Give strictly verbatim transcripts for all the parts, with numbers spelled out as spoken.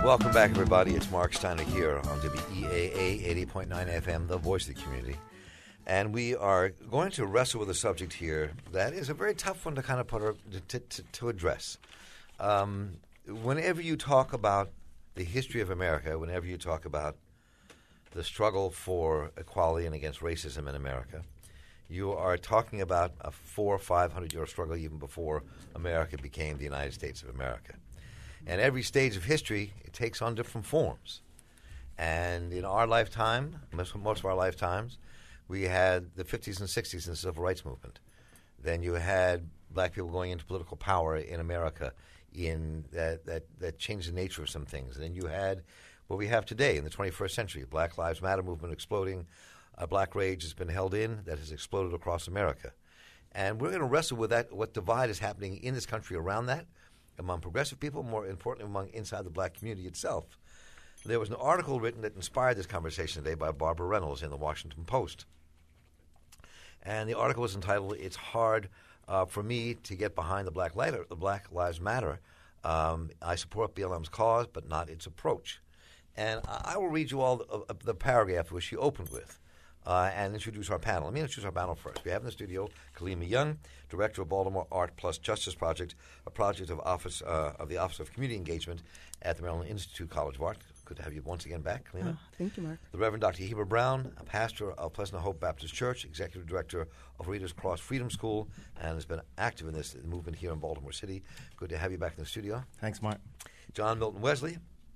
welcome back, everybody. It's Mark Steiner here on W E A A eighty point nine F M, the voice of the community. And we are going to wrestle with a subject here that is a very tough one to kind of put our, to, to, to address. Um, whenever you talk about the history of America, whenever you talk about the struggle for equality and against racism in America, you are talking about a four or five hundred year struggle even before America became the United States of America. And every stage of history, it takes on different forms. And in our lifetime, most, most of our lifetimes, we had the fifties and sixties and the Civil Rights Movement. Then you had black people going into political power in America in that, that, that changed the nature of some things. And then you had what we have today in the twenty-first century, Black Lives Matter movement exploding. A black rage has been held in that has exploded across America. And we're going to wrestle with that, what divide is happening in this country around that, among progressive people, more importantly, among inside the black community itself. There was an article written that inspired this conversation today by Barbara Reynolds in the Washington Post. And the article was entitled, "It's Hard uh, for Me to Get Behind the Black, Lighter, the Black Lives Matter. Um, I support B L M's cause, but not its approach." And I, I will read you all the, uh, the paragraph which she opened with. Uh, and introduce our panel. Let me introduce our panel first. We have in the studio Kalima Young, Director of Baltimore Art Plus Justice Project, a project of office uh, of the Office of Community Engagement at the Maryland Institute College of Art. Good to have you once again back, Kalima. Oh, thank you, Mark. The Reverend Doctor Heber Brown, a pastor of Pleasant Hope Baptist Church, Executive Director of Readers Cross Freedom School, and has been active in this movement here in Baltimore City. Good to have you back in the studio. Thanks, Mark. John Milton Wesley,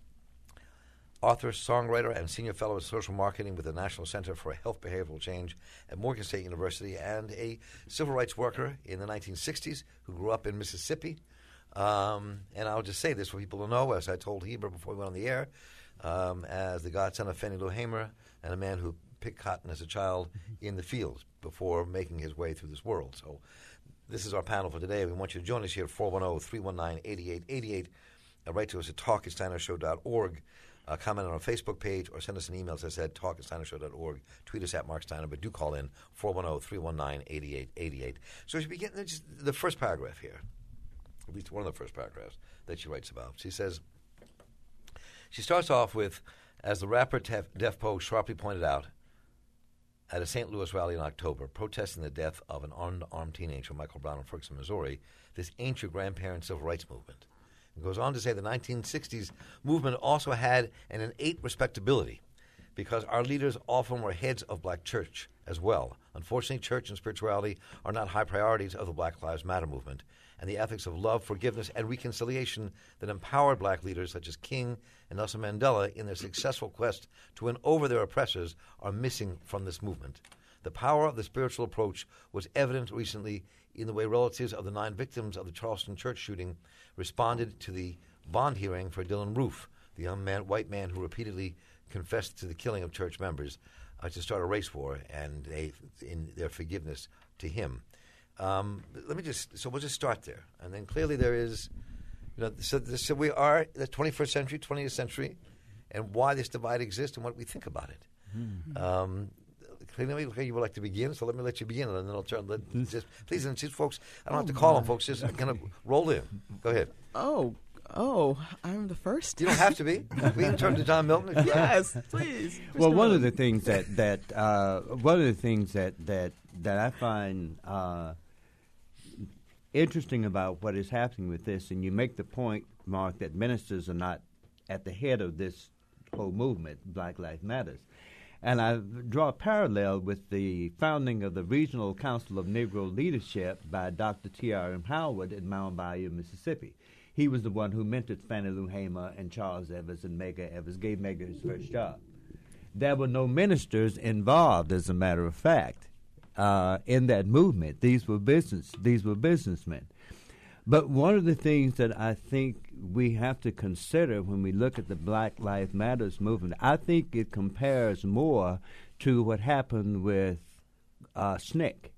author, songwriter, and senior fellow in social marketing with the National Center for Health Behavioral Change at Morgan State University, and a civil rights worker in the nineteen sixties who grew up in Mississippi. Um, and I'll just say this for people to know, as I told Heber before we went on the air, um, as the godson of Fannie Lou Hamer and a man who picked cotton as a child in the fields before making his way through this world. So this is our panel for today. We want you to join us here at four one zero, three one nine, eight eight eight eight. Uh, write to us at talk at steiner show dot org. Uh, comment on our Facebook page or send us an email, as I said, talk at steiner show dot org. Tweet us at Mark Steiner, but do call in four one zero, three one nine, eight eight eight eight. So she begins just the first paragraph here, at least one of the first paragraphs that she writes about. She says, she starts off with, as the rapper Def, Def Po sharply pointed out at a Saint Louis rally in October, protesting the death of an unarmed teenager, Michael Brown, in Ferguson, Missouri, this ain't your grandparents' civil rights movement. It goes on to say the nineteen sixties movement also had an innate respectability because our leaders often were heads of black church as well. Unfortunately, church and spirituality are not high priorities of the Black Lives Matter movement, and the ethics of love, forgiveness, and reconciliation that empowered black leaders such as King and Nelson Mandela in their successful quest to win over their oppressors are missing from this movement. The power of the spiritual approach was evident recently in the way relatives of the nine victims of the Charleston church shooting responded to the bond hearing for Dylan Roof, the young man, white man who repeatedly confessed to the killing of church members, uh, to start a race war, and they, in their forgiveness to him. Um, let me just, so we'll just start there. And then clearly there is, you know, so, so we are the twenty-first century, twentieth century, and why this divide exists and what we think about it. Mm-hmm. Um, Clearly, you would like to begin, so let me let you begin, and then I'll turn. Let, just, please, and just folks, I don't oh have to call my. them, folks. Just kind of roll in. Go ahead. Oh, oh, I'm the first. You don't have to be. We can turn to John Milton. If you yes, please. Well, one of the things that that uh, one of the things that that that I find uh, interesting about what is happening with this, and you make the point, Mark, that ministers are not at the head of this whole movement, Black Lives Matters. And I draw a parallel with the founding of the Regional Council of Negro Leadership by Doctor T R M Howard in Mound Bayou, Mississippi. He was the one who mentored Fannie Lou Hamer and Charles Evans and Medgar Evers, gave Medgar his first job. There were no ministers involved, as a matter of fact, uh, in that movement. These were business. These were businessmen. But one of the things that I think we have to consider when we look at the Black Lives Matters movement, I think it compares more to what happened with uh, S N C C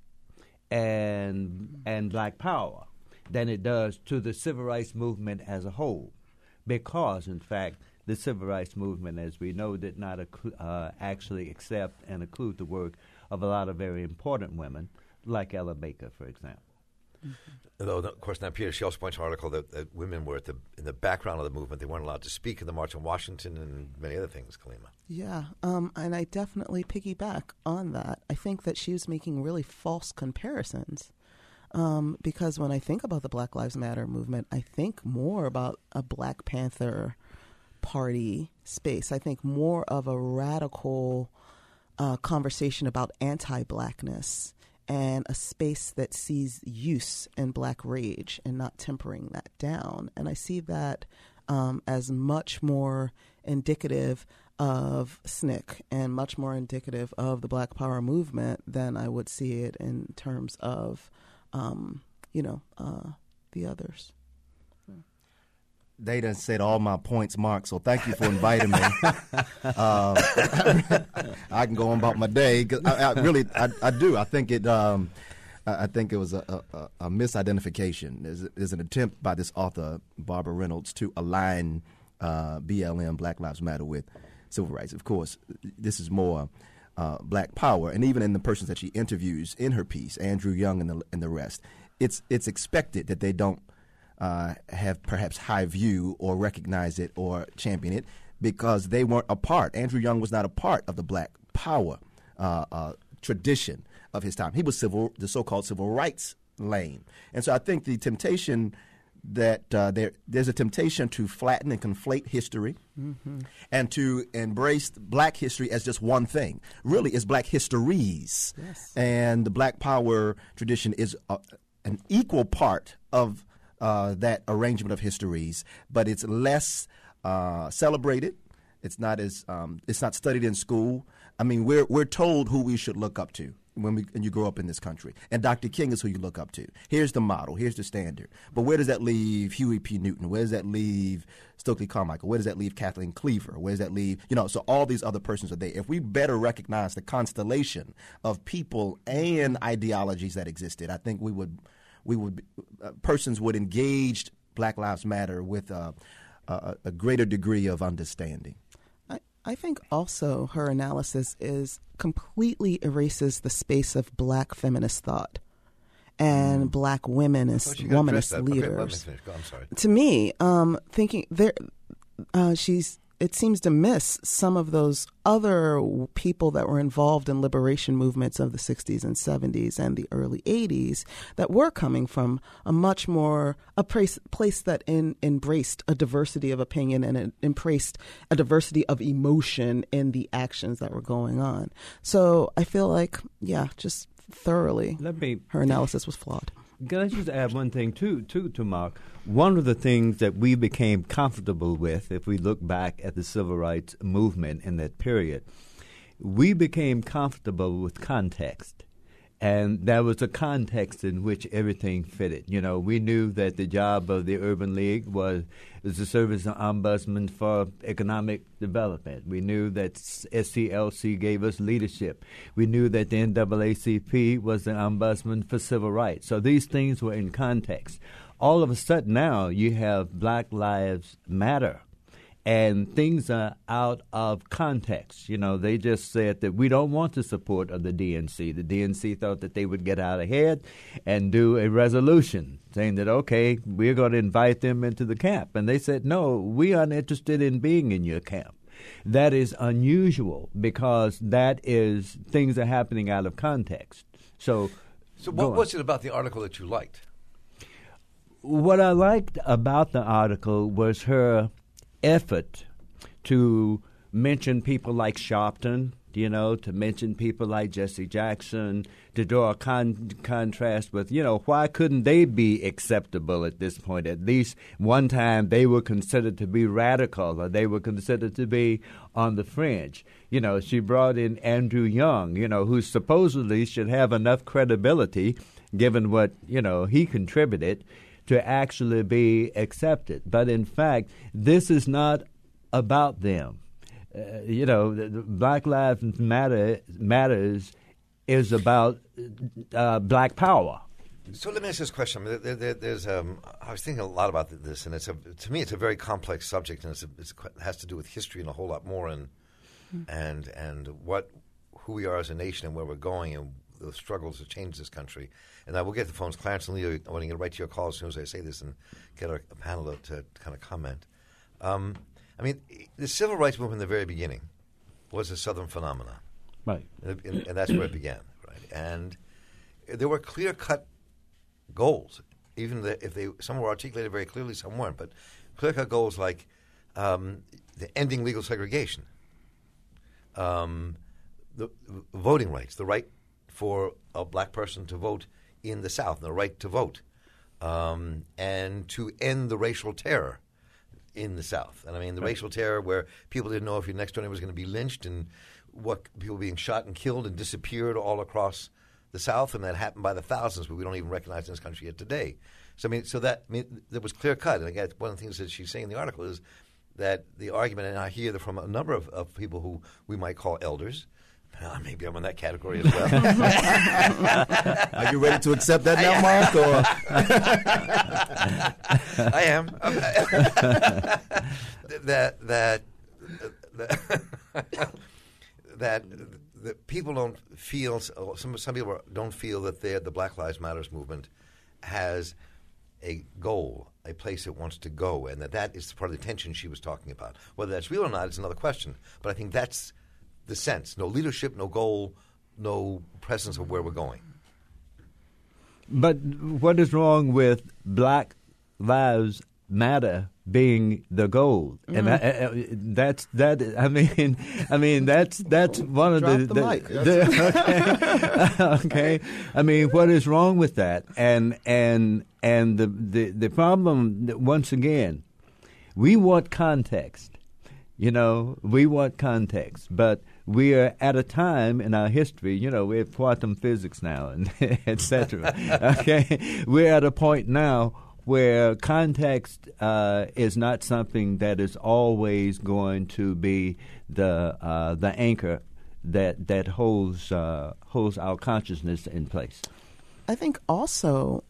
and and Black Power than it does to the civil rights movement as a whole, because, in fact, the civil rights movement, as we know, did not accru- uh, actually accept and include the work of a lot of very important women, like Ella Baker, for example. Mm-hmm. Though, of course, now Peter, she also points in her article that, that women were at the in the background of the movement. They weren't allowed to speak in the March on Washington and many other things, Kaleema. Yeah, um, and I definitely piggyback on that. I think that she was making really false comparisons. Um, because when I think about the Black Lives Matter movement, I think more about a Black Panther Party space. I think more of a radical uh, conversation about anti-Blackness and a space that sees use and Black rage and not tempering that down. And I see that um, as much more indicative of S N C C and much more indicative of the Black Power movement than I would see it in terms of Um, you know, uh, the others. They done said all my points, Mark, so thank you for inviting me. uh, I can go on about my day. 'Cause I, I really, I, I do. I think it um, I think it was a, a, a misidentification. There's, there's an attempt by this author, Barbara Reynolds, to align uh, B L M, Black Lives Matter, with civil rights. Of course, this is more Uh, Black Power, and even in the persons that she interviews in her piece, Andrew Young and the and the rest, it's it's expected that they don't uh, have perhaps high view or recognize it or champion it because they weren't a part. Andrew Young was not a part of the Black Power uh, uh, tradition of his time. He was civil, the so-called civil rights lane, and so I think the temptation that uh, there there's a temptation to flatten and conflate history mm-hmm. and to embrace Black history as just one thing. Really, it's Black histories. Yes. And the Black Power tradition is a, an equal part of uh, that arrangement of histories, but it's less uh, celebrated. It's not as um, it's not studied in school. I mean, we're we're told who we should look up to when we and you grow up in this country. And Doctor King is who you look up to. Here's the model. Here's the standard. But where does that leave Huey P. Newton? Where does that leave Stokely Carmichael? Where does that leave Kathleen Cleaver? Where does that leave, you know, so all these other persons are there. If we better recognize the constellation of people and ideologies that existed, I think we would, we would, uh, persons would engage Black Lives Matter with uh, a, a greater degree of understanding. I think also her analysis is completely erases the space of Black feminist thought and mm. Black women as womanist leaders. Okay, Go, I'm sorry. To me, um, thinking there, uh, she's. It seems to miss some of those other people that were involved in liberation movements of the sixties and seventies and the early eighties that were coming from a much more a place, place that in, embraced a diversity of opinion and it embraced a diversity of emotion in the actions that were going on. So I feel like, yeah, just thoroughly, Let me, her analysis was flawed. Can I just add one thing, too, too, to Mark? One of the things that we became comfortable with, if we look back at the civil rights movement in that period, we became comfortable with context. And there was a context in which everything fitted. You know, we knew that the job of the Urban League was, was to serve as an ombudsman for economic development. We knew that S C L C gave us leadership. We knew that the N double A C P was the ombudsman for civil rights. So these things were in context. All of a sudden now you have Black Lives Matter. And things are out of context. You know, they just said that we don't want the support of the D N C. The D N C thought that they would get out ahead and do a resolution saying that, okay, we're going to invite them into the camp. And they said, no, we aren't interested in being in your camp. That is unusual because that is things are happening out of context. So, so what was it about the article that you liked? What I liked about the article was her effort to mention people like Sharpton, you know, to mention people like Jesse Jackson, to draw a con- contrast with, you know, why couldn't they be acceptable at this point? At least one time they were considered to be radical or they were considered to be on the fringe. You know, she brought in Andrew Young, you know, who supposedly should have enough credibility, given what, you know, he contributed, to actually be accepted. But in fact, this is not about them. Uh, you know, the, the Black Lives Matter matters is about uh, Black Power. So let me ask this question. There, there, there's, um, I was thinking a lot about this, and it's a, to me, it's a very complex subject, and it's a, it's, it has to do with history and a whole lot more, and mm-hmm. and and what who we are as a nation and where we're going, and the struggles to change this country. And I will get the phones. Clarence and Leo, I want to get right to your call as soon as I say this and get a, a panel to, to kind of comment. Um, I mean, the civil rights movement in the very beginning was a Southern phenomenon. Right. And, and, and that's where it began, right? And there were clear-cut goals, even the, if they some were articulated very clearly, some weren't, but clear-cut goals like um, the ending legal segregation, um, the, the voting rights, the right for a black person to vote in the South, the right to vote, um, and to end the racial terror in the South. And I mean, the right. racial terror where people didn't know if your next door neighbor was going to be lynched, and what people being shot and killed and disappeared all across the South, and that happened by the thousands, but we don't even recognize in this country yet today. So I mean, so that I mean, that was clear cut. And again, one of the things that she's saying in the article is that the argument, and I hear that from a number of, of people who we might call elders. Uh, maybe I'm in that category as well. Are you ready to accept that now, Mark? Or I am. that that that, that that people don't feel. Some some people don't feel that the Black Lives Matters movement has a goal, a place it wants to go, and that that is part of the tension she was talking about. Whether that's real or not is another question. But I think that's the sense. No leadership, no goal, no presence of where we're going. But what is wrong with Black Lives Matter being the goal? Mm. And I, I, that's that. I mean, I mean that's that's one of Drop the. the, the, mic. the okay. okay. I mean, what is wrong with that? And and and the the the problem once again, we want context. You know, we want context, but we are at a time in our history, you know, we have quantum physics now, and et cetera. Okay, we're at a point now where context uh, is not something that is always going to be the uh, the anchor that that holds uh, holds our consciousness in place. I think also.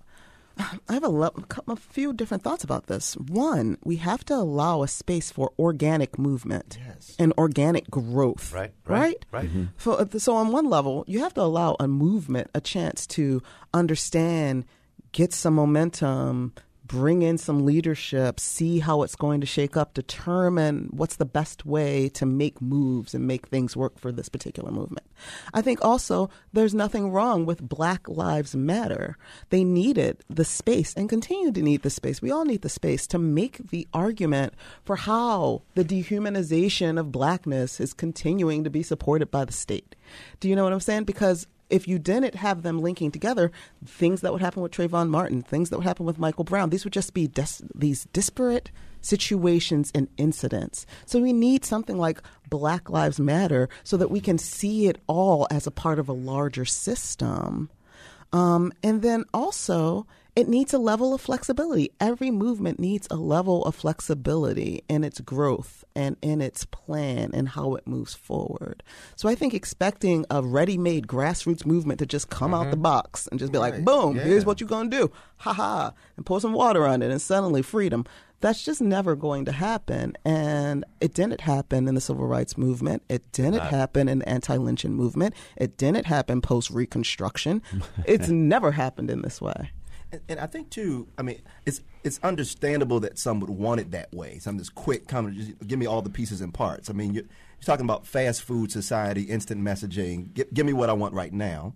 I have a, lo- a few different thoughts about this. One, we have to allow a space for organic movement yes. and organic growth. Right, right, right. right. Mm-hmm. So, so on one level, you have to allow a movement a chance to understand, get some momentum, bring in some leadership, see how it's going to shake up, determine what's the best way to make moves and make things work for this particular movement. I think also there's nothing wrong with Black Lives Matter. They needed the space and continue to need the space. We all need the space to make the argument for how the dehumanization of blackness is continuing to be supported by the state. Do you know what I'm saying? Because if you didn't have them linking together, things that would happen with Trayvon Martin, things that would happen with Michael Brown, these would just be dis- these disparate situations and incidents. So we need something like Black Lives Matter so that we can see it all as a part of a larger system. Um, and then also, it needs a level of flexibility. Every movement needs a level of flexibility in its growth and in its plan and how it moves forward. So I think expecting a ready-made grassroots movement to just come mm-hmm. out the box and just be right. like, boom, yeah. here's what you're going to do. Ha ha. And pour some water on it and suddenly freedom. That's just never going to happen. And it didn't happen in the civil rights movement. It didn't Not. happen in the anti-lynching movement. It didn't happen post-Reconstruction. It's never happened in this way. And, and I think, too, I mean, it's it's understandable that some would want it that way. Some this quick, come, just give me all the pieces and parts. I mean, you're, you're talking about fast food society, instant messaging. Give, give me what I want right now.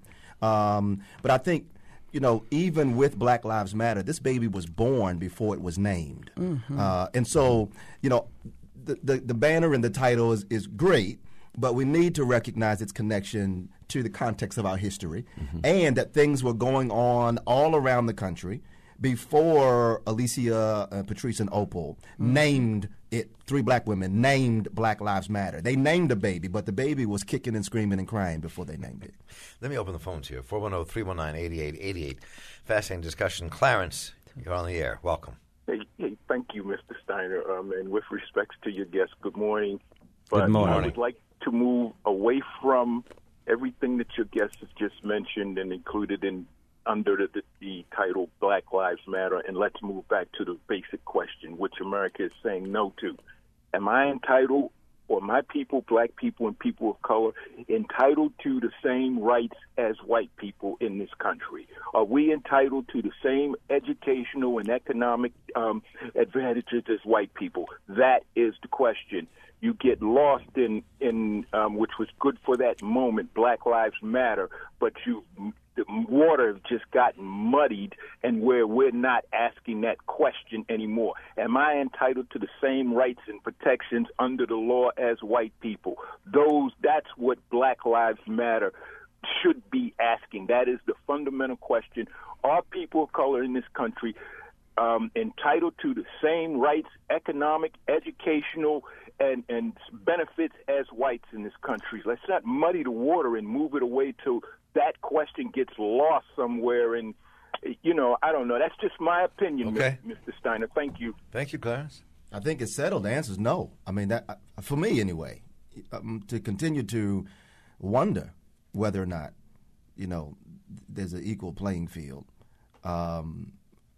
Um, but I think, you know, even with Black Lives Matter, this baby was born before it was named. Mm-hmm. Uh, and so, you know, the, the, the banner and the title is, is great, but we need to recognize its connection to the context of our history, mm-hmm. and that things were going on all around the country before Alicia, uh, Patrice, and Opal mm-hmm. named it, three black women named Black Lives Matter. They named a baby, but the baby was kicking and screaming and crying before they named it. Let me open the phones here. four one zero, three one nine, eight eight eight eight. Fascinating discussion. Clarence, you're on the air. Welcome. Hey, hey thank you, Mister Steiner. Um, and with respects to your guest, good morning. But good morning. I would like to move away from everything that your guest has just mentioned and included in under the, the, the title Black Lives Matter, and let's move back to the basic question, which America is saying no to. Am I entitled or my people, black people and people of color, entitled to the same rights as white people in this country? Are we entitled to the same educational and economic um, advantages as white people? That is the question. You get lost in, in um, which was good for that moment, Black Lives Matter, but you the water has just gotten muddied, and where we're not asking that question anymore. Am I entitled to the same rights and protections under the law as white people? Those, that's what Black Lives Matter should be asking. That is the fundamental question. Are people of color in this country um, entitled to the same rights, economic, educational, and, and benefits as whites in this country? Let's not muddy the water and move it away to that question gets lost somewhere. And, you know, I don't know. That's just my opinion, okay. Mister Steiner. Thank you. Thank you, Clarence. I think it's settled. The answer is no. I mean, that for me anyway, um, to continue to wonder whether or not, you know, there's an equal playing field, um,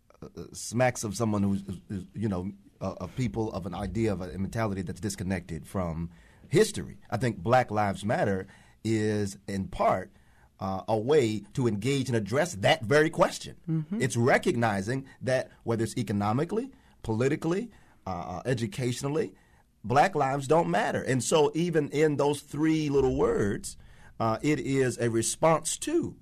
smacks of someone who's, who's you know, a, a people of an idea of a mentality that's disconnected from history. I think Black Lives Matter is in part Uh, a way to engage and address that very question. Mm-hmm. It's recognizing that whether it's economically, politically, uh, educationally, black lives don't matter. And so even in those three little words, uh, it is a response to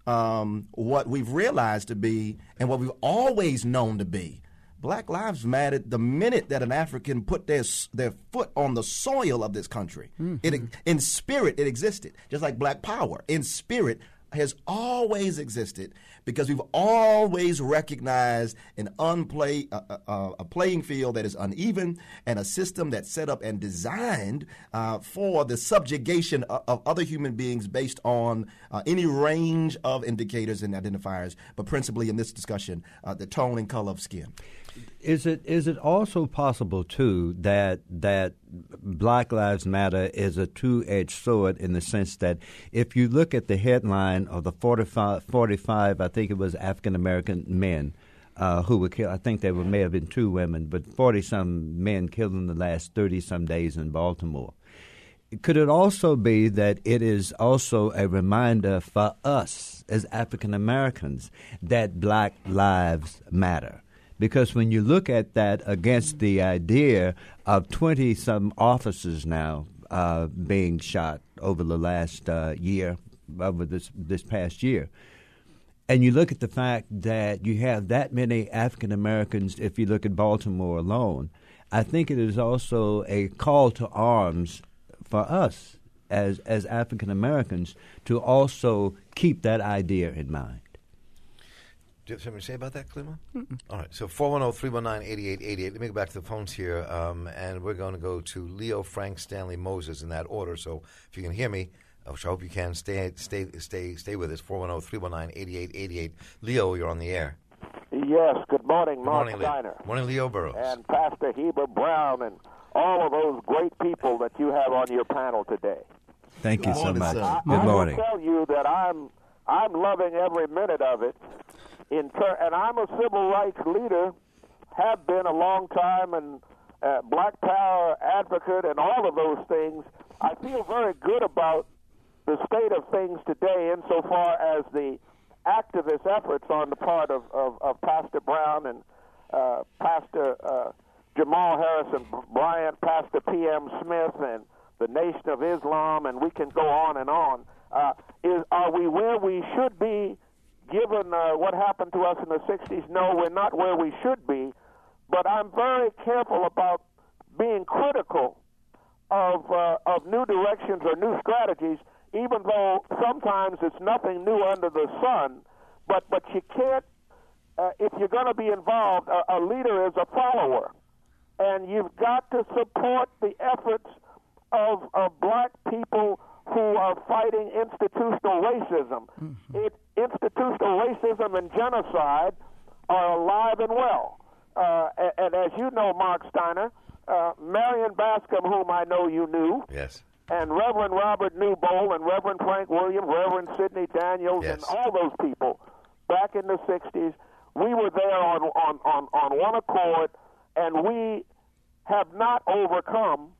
um, what we've realized to be and what we've always known to be. Black lives mattered the minute that an African put their their foot on the soil of this country. Mm-hmm. It, in spirit, it existed, just like Black Power. In spirit, has always existed because we've always recognized an unplay uh, uh, a playing field that is uneven and a system that's set up and designed uh, for the subjugation of, of other human beings based on uh, any range of indicators and identifiers, but principally in this discussion, uh, the tone and color of skin. Is it is it also possible too that that Black Lives Matter is a two-edged sword in the sense that if you look at the headline of the forty-five, forty-five I think it was African American men uh, who were killed. I think there were, may have been two women, but forty some men killed in the last thirty some days in Baltimore. Could it also be that it is also a reminder for us as African Americans that Black lives matter? Because when you look at that against the idea of twenty-some officers now uh, being shot over the last uh, year, over this this past year, and you look at the fact that you have that many African Americans, if you look at Baltimore alone, I think it is also a call to arms for us as as African Americans to also keep that idea in mind. Do you have something to say about that, Klima? All right. So four one zero, three one nine, eight eight eight eight. Let me go back to the phones here, um, and we're going to go to Leo, Frank, Stanley, Moses in that order. So if you can hear me, which I hope you can, stay stay, stay, stay with us. four one zero, three one nine, eight eight eight eight. Leo, you're on the air. Yes. Good morning, Good Mark morning, Steiner. Leo. Morning, Leo Burrows. And Pastor Heber Brown and all of those great people that you have on your panel today. Thank you Good so morning, much. sir. Good I, morning. I will tell you that I'm I'm loving every minute of it. In ter- and I'm a civil rights leader, have been a long time, and uh, Black Power advocate, and all of those things. I feel very good about the state of things today, insofar as the activist efforts on the part of, of, of Pastor Brown and uh, Pastor uh, Jamal Harrison Bryant, Pastor P M Smith, and the Nation of Islam, and we can go on and on. Uh, is are we where we should be? Given uh, what happened to us in the sixties, no, we're not where we should be, but I'm very careful about being critical of uh, of new directions or new strategies, even though sometimes it's nothing new under the sun. But but you can't, uh, if you're going to be involved, a, a leader is a follower, and you've got to support the efforts of, of black people who are fighting institutional racism. Mm-hmm. It, institutional racism and genocide are alive and well. Uh, and, and as you know, Mark Steiner, uh, Marion Bascom, whom I know you knew, yes, and Reverend Robert Newbold and Reverend Frank Williams, Reverend Sidney Daniels, yes, and all those people back in the sixties, we were there on, on, on, on one accord, and we have not overcome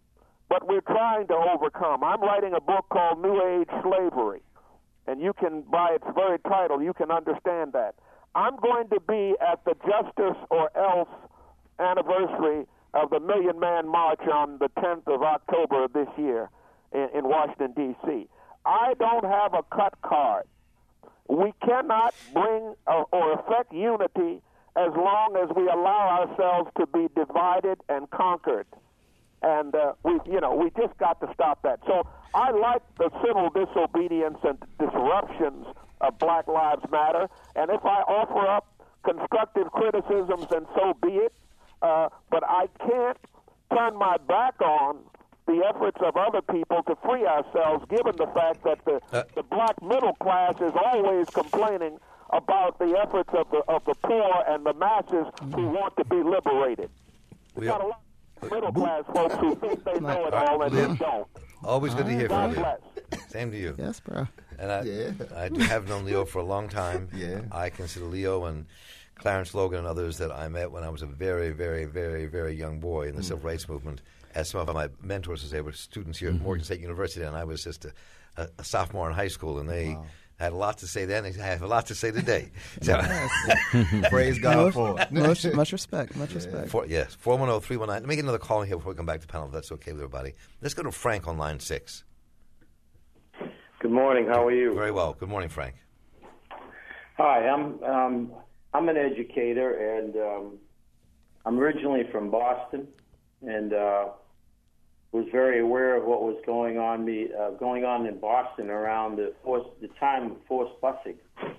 but we're trying to overcome. I'm writing a book called New Age Slavery, and you can, by its very title, you can understand that. I'm going to be at the Justice or Else anniversary of the Million Man March on the tenth of October of this year in, in Washington, D C I don't have a cut card. We cannot bring uh, or affect unity as long as we allow ourselves to be divided and conquered. And uh, we, you know, we just got to stop that. So I like the civil disobedience and disruptions of Black Lives Matter. And if I offer up constructive criticisms, then so be it. Uh, but I can't turn my back on the efforts of other people to free ourselves, given the fact that the, uh, the black middle class is always complaining about the efforts of the of the poor and the masses who want to be liberated. We've got a lot of middle class folks who think they know it all and they don't. Always good to hear God from bless. you. Same to you. Yes, bro. And I, Yeah. I do have known Leo for a long time. Yeah. I consider Leo and Clarence Logan and others that I met when I was a very, very, very, very young boy in the Mm. civil rights movement. As some of my mentors, as they were students here at Morgan State University, and I was just a, a, a sophomore in high school, and they Wow. had a lot to say then. And I have a lot to say today. So, Praise God for it. much, much respect. Much respect. for, yes, four one zero, three one nine. Let me get another call here before we come back to panel, if that's okay with everybody. Let's go to Frank on line six. Good morning. How are you? Very well. Good morning, Frank. Hi. I'm um, I'm an educator, and um, I'm originally from Boston, and uh, was very aware of what was going on me uh, going on in Boston around the forced, the time of forced busing.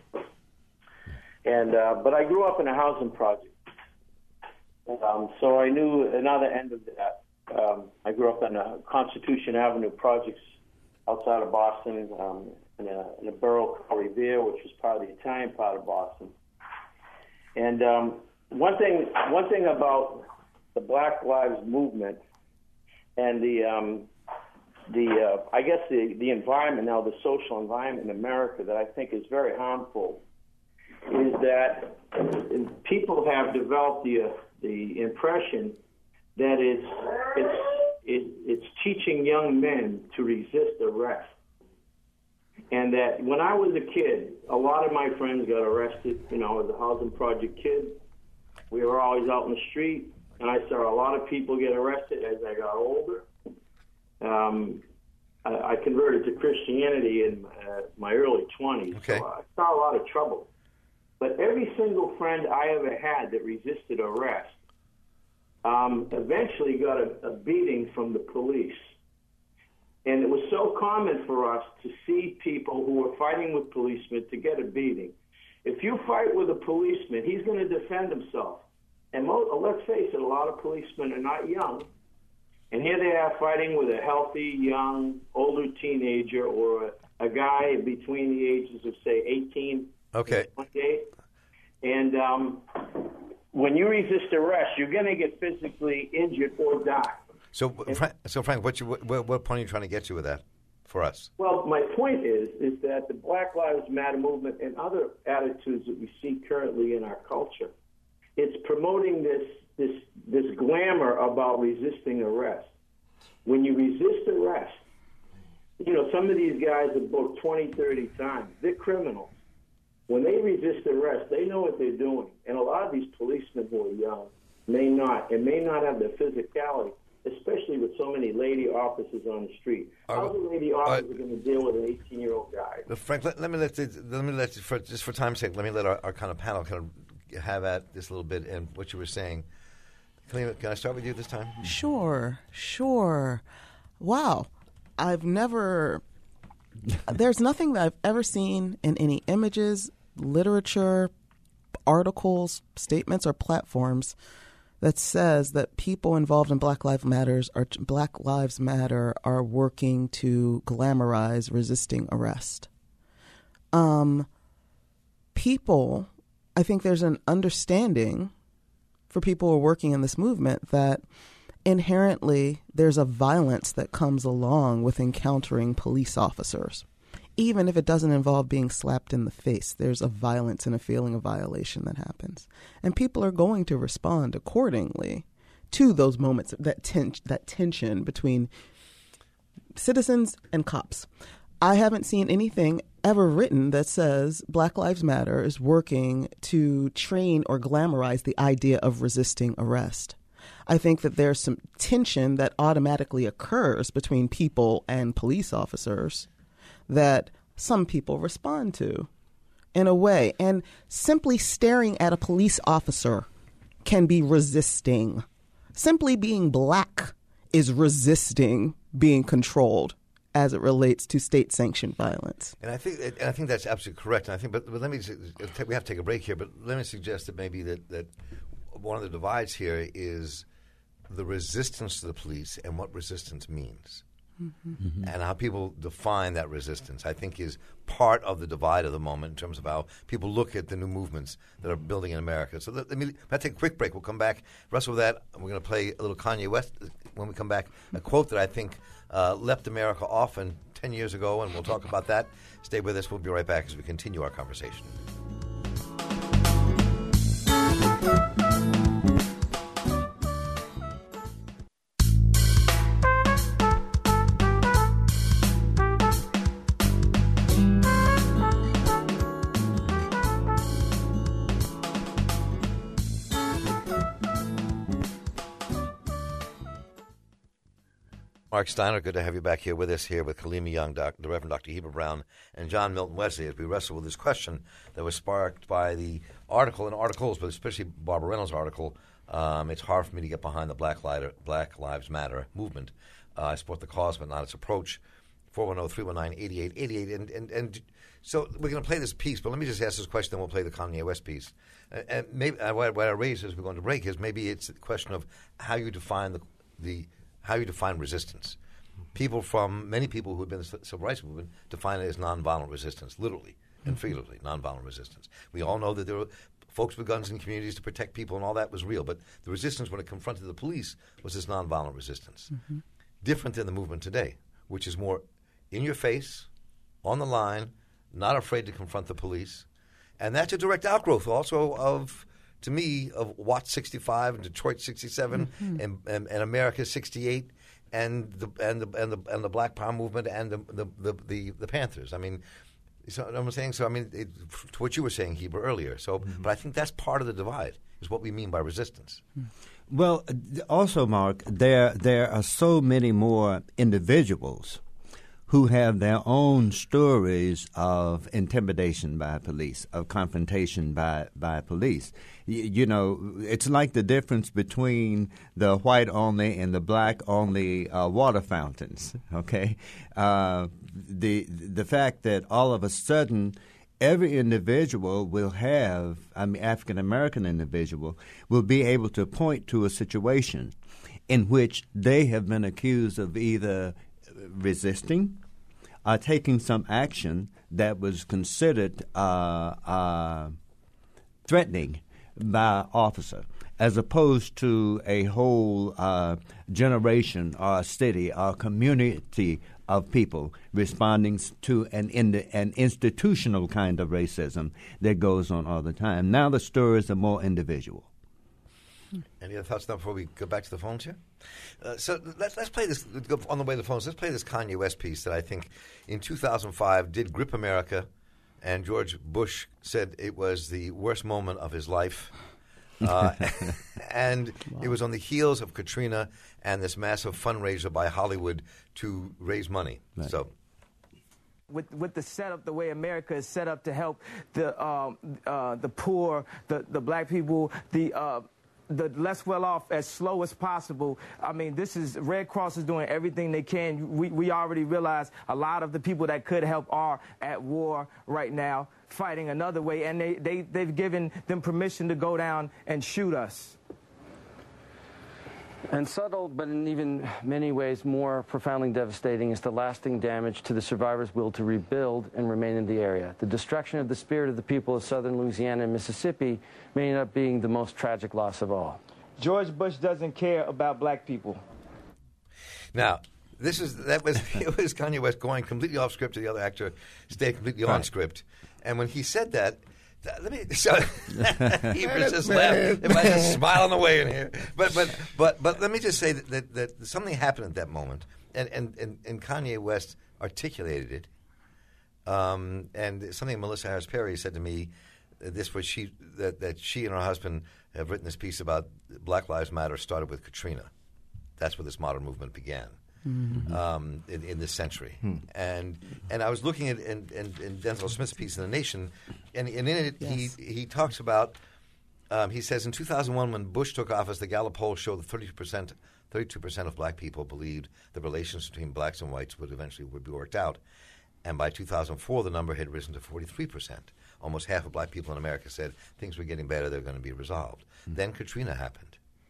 And uh, but I grew up in a housing project, um, so I knew another end of that. Um, I grew up on the Constitution Avenue projects outside of Boston, um, in, a, in a borough called Revere, which was part of the Italian part of Boston. And um, one thing, one thing about the Black Lives Movement and the, um, the uh, I guess the, the environment now, the social environment in America that I think is very harmful, is that people have developed the uh, the impression that it's it's it, it's teaching young men to resist arrest. And that when I was a kid, a lot of my friends got arrested. You know, as a housing project kid, we were always out in the street, and I saw a lot of people get arrested as I got older. Um, I, I converted to Christianity in uh, my early twenties, Okay. so I saw a lot of trouble. But every single friend I ever had that resisted arrest um, eventually got a, a beating from the police. And it was so common for us to see people who were fighting with policemen to get a beating. If you fight with a policeman, he's going to defend himself. And mo- let's face it, a lot of policemen are not young. And here they are fighting with a healthy, young, older teenager or a, a guy between the ages of, say, eighteen Okay. and twenty-eight. And um, when you resist arrest, you're going to get physically injured or die. So, Frank, so Frank, what, you, what, what point are you trying to get to with that for us? Well, my point is is that the Black Lives Matter movement and other attitudes that we see currently in our culture, it's promoting this this this glamour about resisting arrest. When you resist arrest, you know, some of these guys have booked twenty, thirty times. They're criminals. When they resist arrest, they know what they're doing. And a lot of these policemen who are young may not, and may not have the physicality, especially with so many lady officers on the street. How's a lady officer going to deal with an eighteen-year-old guy? But Frank, let, let me let the, let me let for just for time's sake, let me let our, our kind of panel kind of have at this a little bit and what you were saying. Can I, can I start with you this time? Sure, sure. Wow. I've never, there's nothing that I've ever seen in any images, literature, articles, statements, or platforms that says that people involved in Black Lives Matters or Black Lives Matter are working to glamorize resisting arrest. Um, people, I think there's an understanding for people who are working in this movement that inherently there's a violence that comes along with encountering police officers. Even if it doesn't involve being slapped in the face, there's a violence and a feeling of violation that happens. And people are going to respond accordingly to those moments, that ten- that tension between citizens and cops. I haven't seen anything ever written that says Black Lives Matter is working to train or glamorize the idea of resisting arrest. I think that there's some tension that automatically occurs between people and police officers that some people respond to in a way. And simply staring at a police officer can be resisting. Simply being black is resisting being controlled as it relates to state-sanctioned violence. And I think and I think that's absolutely correct. And I think, but, but let me we have to take a break here. But let me suggest that maybe that, that one of the divides here is the resistance to the police and what resistance means, mm-hmm. Mm-hmm. and how people define that resistance. I think is part of the divide of the moment in terms of how people look at the new movements that are building in America. So let, let me let's take a quick break. We'll come back. Wrestle with that. We're going to play a little Kanye West when we come back. A quote that I think uh, left America often ten years ago, and we'll talk about that. Stay with us. We'll be right back as we continue our conversation. Mark Steiner, good to have you back here with us here with Kaleema Young, doc, the Reverend Doctor Heber Brown, and John Milton Wesley as we wrestle with this question that was sparked by the article and articles, but especially Barbara Reynolds' article. Um, it's hard for me to get behind the Black, Lighter, Black Lives Matter movement. Uh, I support the cause, but not its approach. four one zero, three one nine, eight eight eight eight. And, and, and so we're going to play this piece, but let me just ask this question, then we'll play the Kanye West piece. Uh, and maybe uh, what, what I raised as we're going to break is maybe it's a question of how you define the the how you define resistance. People from, many people who have been in the civil rights movement define it as nonviolent resistance, literally and figuratively, nonviolent resistance. We all know that there were folks with guns in communities to protect people and all that was real, but the resistance when it confronted the police was this nonviolent resistance. Mm-hmm. Different than the movement today, which is more in your face, on the line, not afraid to confront the police. And that's a direct outgrowth also of, to me, of Watts sixty-five and Detroit sixty-seven mm-hmm. and, and, and America sixty-eight and the and the and the and the Black Power movement and the the the, the, the Panthers. I mean, so I'm saying so. I mean, it, to what you were saying, Heber, earlier. So, mm-hmm. but I think that's part of the divide is what we mean by resistance. Well, also, Mark, there there are so many more individuals who have their own stories of intimidation by police, of confrontation by, by police. Y- you know, it's like the difference between the white-only and the black-only uh, water fountains, okay? Uh, the the fact that all of a sudden every individual will have, I mean, African-American individual, will be able to point to a situation in which they have been accused of either resisting, uh, taking some action that was considered uh, uh, threatening by officer, as opposed to a whole uh, generation or a city or a community of people responding to an, in the, an institutional kind of racism that goes on all the time. Now the stories are more individual. Any other thoughts now before we go back to the phones here? Uh, so let's let's play this on the way to the phones. Let's play this Kanye West piece that I think in two thousand five did grip America, and George Bush said it was the worst moment of his life. Uh, and wow. It was on the heels of Katrina and this massive fundraiser by Hollywood to raise money. Right. So. With with the setup, the way America is set up to help the um, uh, the poor, the the black people, the uh, the less well off as slow as possible. I mean, this is Red Cross is doing everything they can. We we already realize a lot of the people that could help are at war right now, fighting another way, and they they they've given them permission to go down and shoot us. And subtle, but in even many ways more profoundly devastating, is the lasting damage to the survivors' will to rebuild and remain in the area. The destruction of the spirit of the people of southern Louisiana and Mississippi may end up being the most tragic loss of all. George Bush doesn't care about black people. Now, this is that was it was Kanye West going completely off script to the other actor stayed completely right. on script. And when he said that, let me. So he was just laughing. If I just smile on the way in here, but but but but let me just say that, that that something happened at that moment and, and, and, and Kanye West articulated it. Um, and something Melissa Harris Perry said to me, uh, this was she that, that she and her husband have written this piece about Black Lives Matter started with Katrina. That's where this modern movement began. Mm-hmm. Um, in, in this century, hmm. and and I was looking at in, in, in Denzel Smith's piece in The Nation, and, and in it yes. he he talks about. Um, he says in two thousand one, when Bush took office, the Gallup poll showed that thirty percent, thirty-two percent of black people believed the relations between blacks and whites would eventually would be worked out, and by two thousand four, the number had risen to forty-three percent. Almost half of black people in America said things were getting better; they're going to be resolved. Hmm. Then Katrina happened.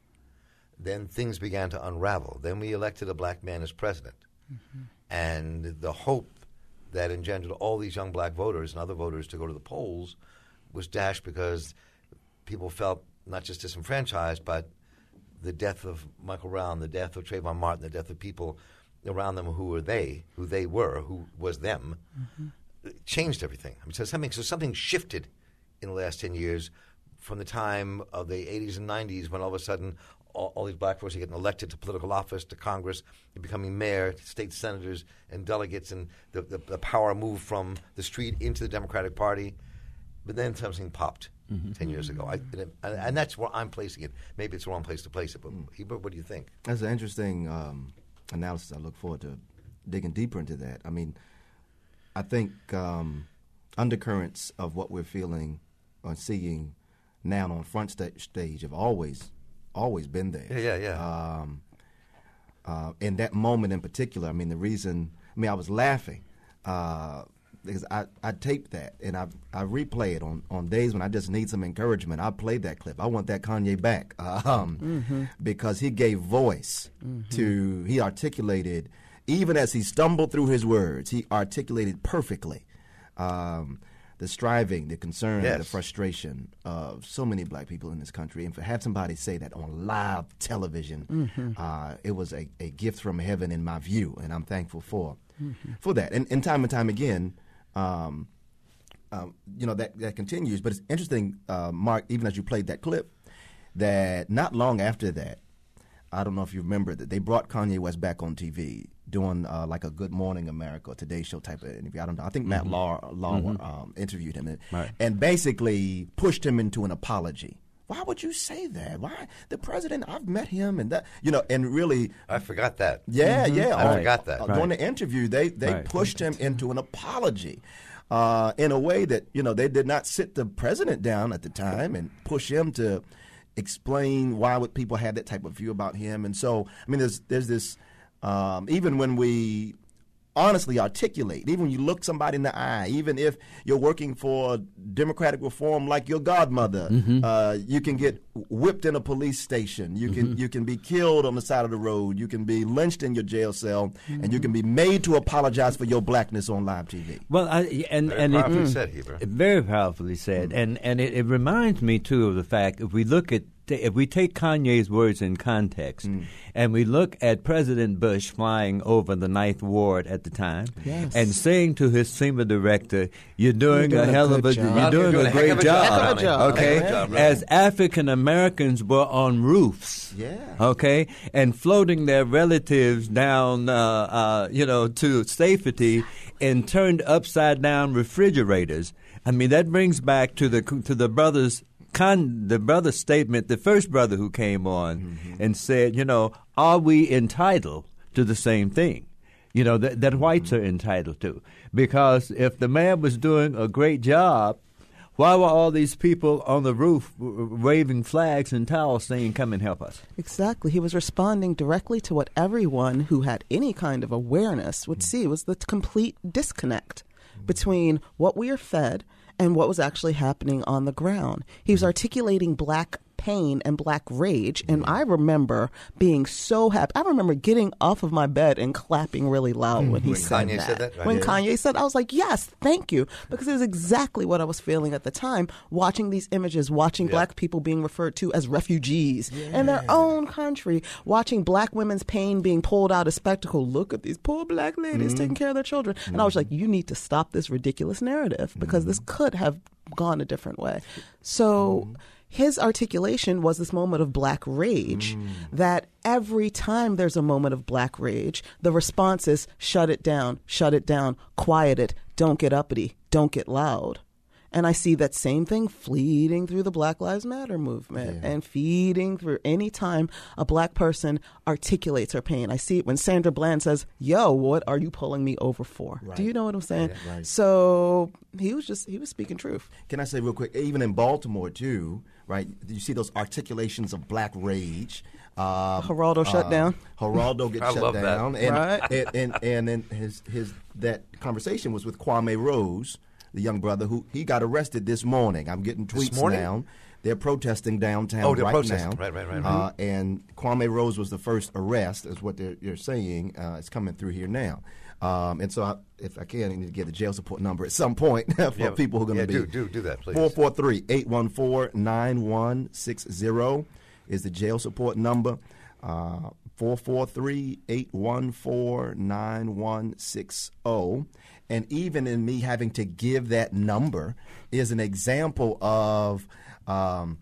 Then things began to unravel. Then we elected a black man as president. Mm-hmm. And the hope that engendered all these young black voters and other voters to go to the polls was dashed because people felt not just disenfranchised, but the death of Michael Brown, the death of Trayvon Martin, the death of people around them who were they, who they were, who was them, mm-hmm. changed everything. I mean, so something, so something shifted in the last ten years from the time of the eighties and nineties when all of a sudden All, all these black folks are getting elected to political office, to Congress, they're becoming mayor, state senators, and delegates, and the, the, the power moved from the street into the Democratic Party. But then something popped mm-hmm. ten years ago. I, and, and that's where I'm placing it. Maybe it's the wrong place to place it, but Heber, what do you think? That's an interesting um, analysis. I look forward to digging deeper into that. I mean, I think um, undercurrents of what we're feeling or seeing now on front sta- stage have always always been there. Yeah, yeah, yeah. Um, uh, in that moment in particular, I mean, the reason, I mean, I was laughing uh, because I, I taped that and I I replay it on, on days when I just need some encouragement. I played that clip. I want that Kanye back um, mm-hmm. because he gave voice mm-hmm. to, he articulated, even as he stumbled through his words, he articulated perfectly um, the striving, the concern, yes. the frustration of so many black people in this country. And to have somebody say that on live television, mm-hmm. uh, it was a, a gift from heaven in my view, and I'm thankful for mm-hmm. for that. And, and time and time again, um, um, you know, that, that continues. But it's interesting, uh, Mark, even as you played that clip, that not long after that, I don't know if you remember that they brought Kanye West back on T V doing uh, like a Good Morning America or Today Show type of interview. I don't know. I think Matt mm-hmm. Law, Law mm-hmm. um, interviewed him and, right. and basically pushed him into an apology. Why would you say that? Why the president? I've met him and that you know and really. I forgot that. Yeah, mm-hmm. yeah. I on, forgot that. Uh, right. During the interview, they they right. pushed him into an apology. Uh, in a way that you know they did not sit the president down at the time and push him to explain why would people have that type of view about him. And so, I mean, there's there's this, um, even when we honestly articulate, even when you look somebody in the eye, even if you're working for democratic reform like your godmother, mm-hmm. uh, you can get whipped in a police station. You can mm-hmm. you can be killed on the side of the road. You can be lynched in your jail cell, mm-hmm. and you can be made to apologize for your blackness on live T V. Well, I, and very and powerfully it, said, Heber. Very powerfully said, mm-hmm. and and it, it reminds me too of the fact if we look at if we take Kanye's words in context mm. and we look at President Bush flying over the Ninth Ward at the time yes. and saying to his SEMA director, you're doing, you're doing a hell a of a job. you're doing, doing a, a great a job. job. job. Okay? job, right. As African Americans were on roofs. Yeah. Okay? And floating their relatives down uh, uh, you know, to safety in turned upside down refrigerators. I mean, that brings back to the to the brothers Con, the brother's statement, the first brother who came on mm-hmm. and said, you know, are we entitled to the same thing, you know, that, that mm-hmm. whites are entitled to? Because if the man was doing a great job, why were all these people on the roof waving flags and towels saying, come and help us? Exactly. He was responding directly to what everyone who had any kind of awareness would mm-hmm. see was the complete disconnect mm-hmm. between what we are fed and what was actually happening on the ground. He was articulating black pain and black rage, and I remember being so happy. I remember getting off of my bed and clapping really loud when he when said, Kanye that. said that. Right? When yeah. Kanye said, I was like, yes, thank you, because it was exactly what I was feeling at the time, watching these images, watching yeah. black people being referred to as refugees yeah. in their own country, watching black women's pain being pulled out as spectacle. Look at these poor black ladies mm-hmm. taking care of their children. Mm-hmm. And I was like, you need to stop this ridiculous narrative, because mm-hmm. this could have gone a different way. So mm-hmm. his articulation was this moment of black rage, mm. that every time there's a moment of black rage, the response is shut it down, shut it down, quiet it, don't get uppity, don't get loud. And I see that same thing feeding through the Black Lives Matter movement, yeah. and feeding through any time a black person articulates her pain. I see it when Sandra Bland says, yo, what are you pulling me over for? Right. Do you know what I'm saying? Yeah, right. So he was just, he was speaking truth. Can I say real quick, even in Baltimore too, right, you see those articulations of black rage. Uh, Geraldo uh, shut down. Geraldo gets I shut love down. That. And, right. and, and, and then his, his, that conversation was with Kwame Rose, the young brother who he got arrested this morning. I'm getting tweets now. They're protesting downtown oh, they're right protesting. now. Right, right, right. Uh, and Kwame Rose was the first arrest, is what they're, they're saying. Uh, it's coming through here now. Um, and so, I, if I can, I need to get a jail support number at some point for yeah, people who are going to yeah, be. do, do, do that, please. four four three, eight one four, nine one six zero is the jail support number. Uh, four four three, eight one four, nine one six zero. And even in me having to give that number is an example of um,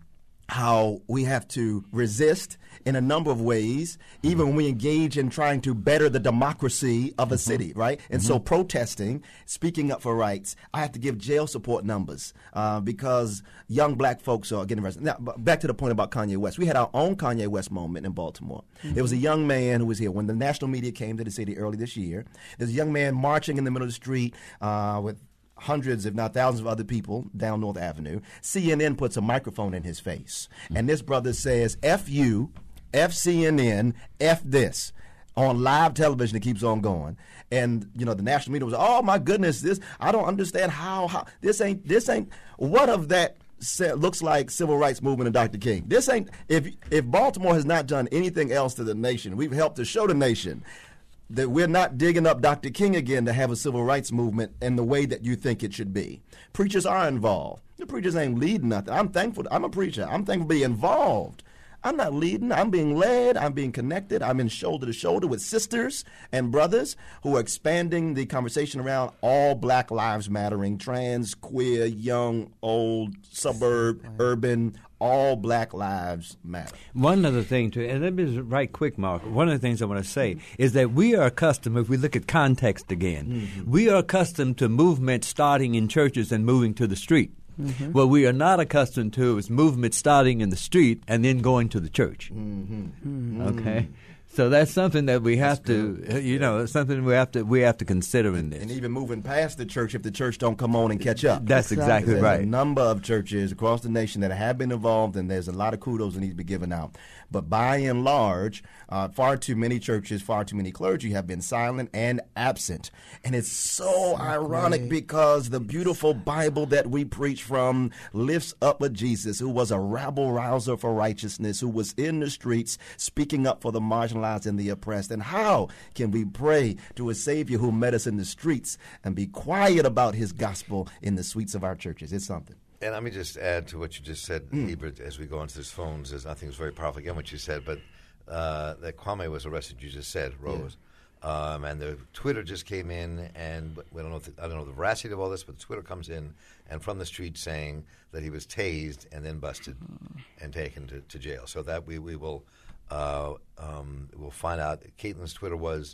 how we have to resist in a number of ways, even when we engage in trying to better the democracy of a mm-hmm. city, right? And mm-hmm. so protesting, speaking up for rights, I have to give jail support numbers uh, because young black folks are getting arrested. Now, back to the point about Kanye West. We had our own Kanye West moment in Baltimore. Mm-hmm. It was a young man who was here. When the national media came to the city early this year, there's a young man marching in the middle of the street uh, with hundreds, if not thousands of other people down North Avenue. C N N puts a microphone in his face. Mm-hmm. And this brother says, F you, F C N N, F this. On live television, it keeps on going. And, you know, the national media was, oh, my goodness, this, I don't understand how, how this ain't, this ain't, what of that looks like civil rights movement of Doctor King? This ain't, if if Baltimore has not done anything else to the nation, we've helped to show the nation that we're not digging up Doctor King again to have a civil rights movement in the way that you think it should be. Preachers are involved. The preachers ain't leading nothing. I'm thankful. I'm a preacher. I'm thankful to be involved. I'm not leading. I'm being led. I'm being connected. I'm in shoulder to shoulder with sisters and brothers who are expanding the conversation around all Black lives mattering, trans, queer, young, old, suburb, urban, all Black lives matter. One other thing, too, and let me just right quick, Mark, one of the things I want to say is that we are accustomed, if we look at context again, mm-hmm. we are accustomed to movement starting in churches and moving to the street. Mm-hmm. What we are not accustomed to is movement starting in the street and then going to the church. Mm-hmm. Mm-hmm. Okay, so that's something that we have that's to, good. you know, it's something we have to we have to consider in this. And even moving past the church if the church don't come on and catch up. That's exactly there's right. There's a number of churches across the nation that have been involved, and there's a lot of kudos that need to be given out. But by and large, uh, far too many churches, far too many clergy have been silent and absent. And it's so exactly. ironic because the beautiful Bible that we preach from lifts up a Jesus who was a rabble-rouser for righteousness, who was in the streets speaking up for the marginalized and the oppressed. And how can we pray to a Savior who met us in the streets and be quiet about his gospel in the suites of our churches? It's something. And let me just add to what you just said, mm. Hebert, as we go into this phones. There's, I think it was very powerful, again, what you said, but uh, that Kwame was arrested, you just said, Rose. Yeah. Um, and the Twitter just came in, and we don't know if the, I don't know the veracity of all this, but the Twitter comes in, and from the street saying that he was tased and then busted mm. and taken to, to jail. So that we, we will uh, um, we'll find out. Caitlin's Twitter was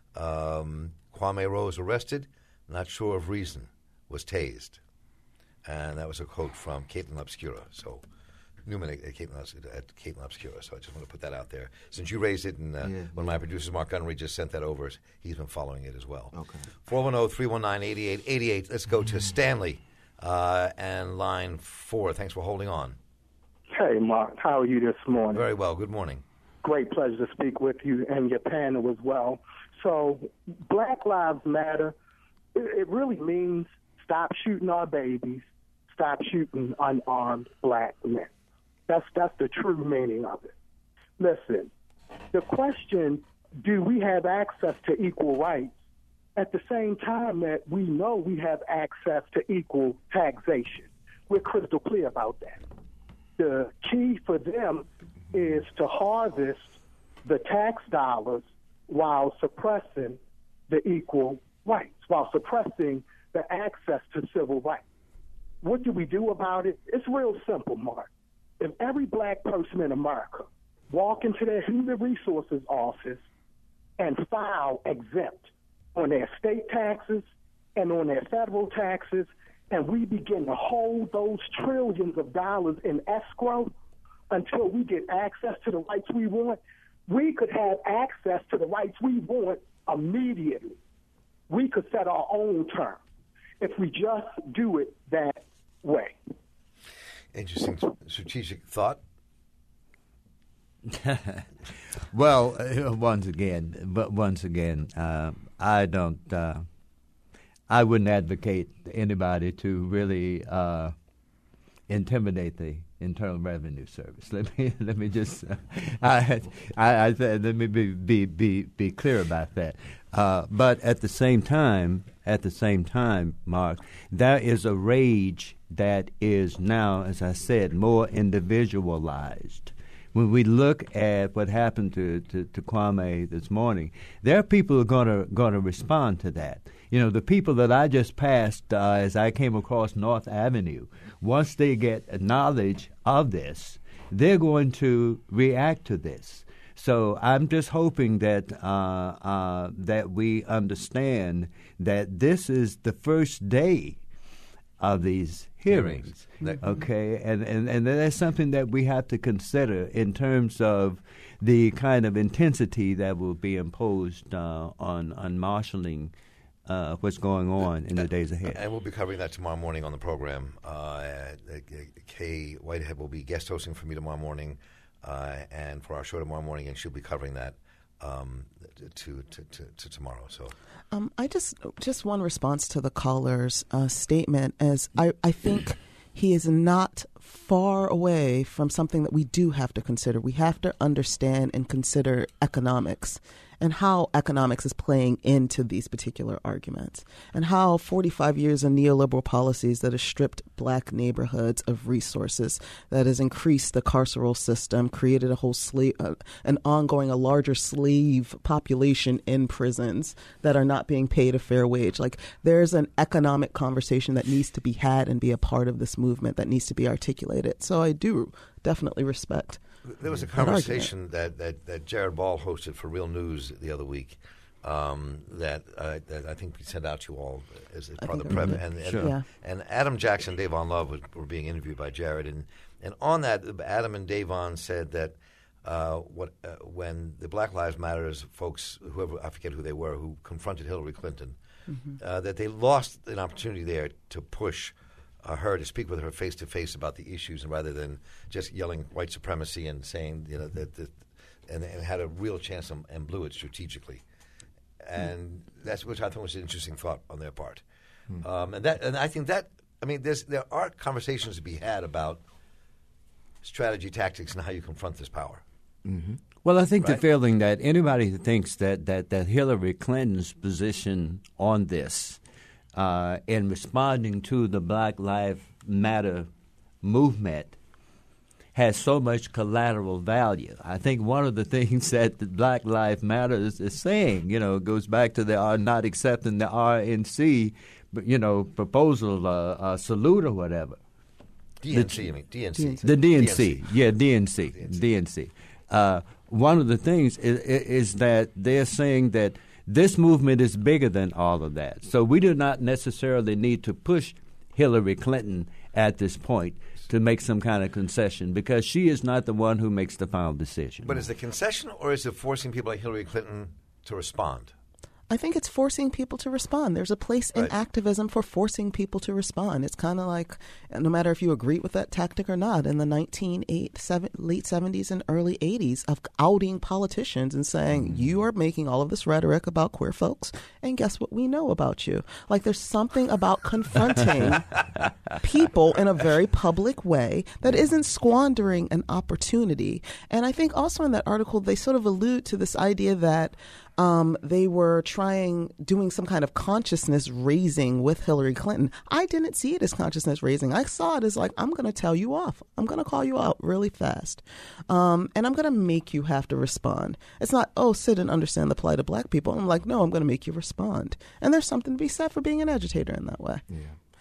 um, Kwame Rose arrested, not sure of reason, was tased. And that was a quote from Caitlin Obscura. So, Newman at Caitlin, at Caitlin Obscura. So I just want to put that out there. Since you raised it, and uh, yeah. when my producer, Mark Gunnery, just sent that over, he's been following it as well. Okay. four one zero, three one nine, eight eight eight eight. Let's go to Stanley uh, and line four. Thanks for holding on. Hey, Mark. How are you this morning? Very well. Good morning. Great pleasure to speak with you and your panel as well. So, Black Lives Matter, it, it really means stop shooting our babies. Stop shooting unarmed black men. That's that's the true meaning of it. Listen, the question, do we have access to equal rights at the same time that we know we have access to equal taxation? We're crystal clear about that. The key for them is to harvest the tax dollars while suppressing the equal rights, while suppressing the access to civil rights. What do we do about it? It's real simple, Mark. if every black person in America walk into their human resources office and file exempt on their state taxes and on their federal taxes, and we begin to hold those trillions of dollars in escrow until we get access to the rights we want, we could have access to the rights we want immediately. We could set our own terms if we just do it that way. Interesting strategic thought. Well, uh, once again, but once again, uh, I don't. Uh, I wouldn't advocate anybody to really uh, intimidate the Internal Revenue Service. Let me let me just. Uh, I, I, I let me be be be be clear about that. Uh, but at the same time, at the same time, Mark, there is a rage that is now, as I said, more individualized. When we look at what happened to, to, to Kwame this morning, there are people who are going to going to respond to that. You know, the people that I just passed uh, as I came across North Avenue, once they get knowledge of this, they're going to react to this. So I'm just hoping that uh, uh, that we understand that this is the first day of these hearings, hearings. Okay, and, and, and that's something that we have to consider in terms of the kind of intensity that will be imposed uh, on, on marshaling uh, what's going on in the days ahead. And we'll be covering that tomorrow morning on the program. Uh, Kay Whitehead will be guest hosting for me tomorrow morning uh, and for our show tomorrow morning, and she'll be covering that um, to, to, to, to tomorrow. So. Um, I just just one response to the caller's uh, statement is I, I think he is not far away from something that we do have to consider. We have to understand and consider economics and how economics is playing into these particular arguments, and how forty-five years of neoliberal policies that have stripped black neighborhoods of resources, that has increased the carceral system, created a whole slave, uh, an ongoing, a larger slave population in prisons that are not being paid a fair wage. Like, there's an economic conversation that needs to be had and be a part of this movement that needs to be articulated. So I do definitely respect. There was a conversation that, that, that Jared Ball hosted for Real News the other week um, that, uh, that I think we sent out to you all as, as part of the prep. And, and, Sure. Yeah. and Adam Jackson, Davon Love was, were being interviewed by Jared. And, and on that, Adam and Davon said that uh, what uh, when the Black Lives Matters folks, whoever, I forget who they were, who confronted Hillary Clinton, mm-hmm. uh, that they lost an opportunity there to push Uh, her to speak with her face to face about the issues, and rather than just yelling white supremacy and saying, you know, that, that and, and had a real chance and, and blew it strategically, and mm. that's which I thought was an interesting thought on their part, mm. um, and that and I think that I mean there's there are conversations to be had about strategy, tactics, and how you confront this power. Mm-hmm. Well, I think right? the feeling that anybody who thinks that that that Hillary Clinton's position on this. Uh, in responding to the Black Lives Matter movement has so much collateral value. I think one of the things that the Black Lives Matter is, is saying, you know, goes back to the uh, not accepting the R N C, you know, proposal, uh, uh, salute or whatever. D N C, the, you mean, D N C. The D N C, D N C. yeah, D N C, D N C. D N C. Uh, one of the things is, is that they're saying that this movement is bigger than all of that. So we do not necessarily need to push Hillary Clinton at this point to make some kind of concession, because she is not the one who makes the final decision. But is it concession, or is it forcing people like Hillary Clinton to respond? I think it's forcing people to respond. There's a place in right. activism for forcing people to respond. It's kind of like, no matter if you agree with that tactic or not, in the nineteen eight, seven, late seventies and early eighties of outing politicians and saying, mm-hmm. you are making all of this rhetoric about queer folks, and guess what we know about you? Like, there's something about confronting people in a very public way that isn't squandering an opportunity. And I think also in that article, they sort of allude to this idea that Um, they were trying, doing some kind of consciousness raising with Hillary Clinton. I didn't see it as consciousness raising. I saw it as like, I'm going to tell you off. I'm going to call you out really fast. Um, and I'm going to make you have to respond. It's not, oh, sit and understand the plight of black people. I'm like, no, I'm going to make you respond. And there's something to be said for being an agitator in that way. Yeah.